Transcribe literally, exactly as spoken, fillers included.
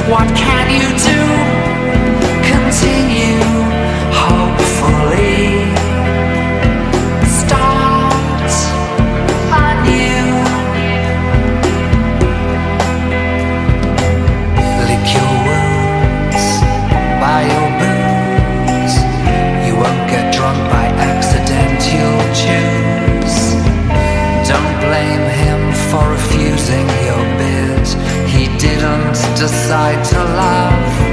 What can you do? Continue hopefully. Start anew. Lick your wounds by your booze. You won't get drunk by accident, you'll choose. Don't blame him for refusing your bid. He didn't decide to love.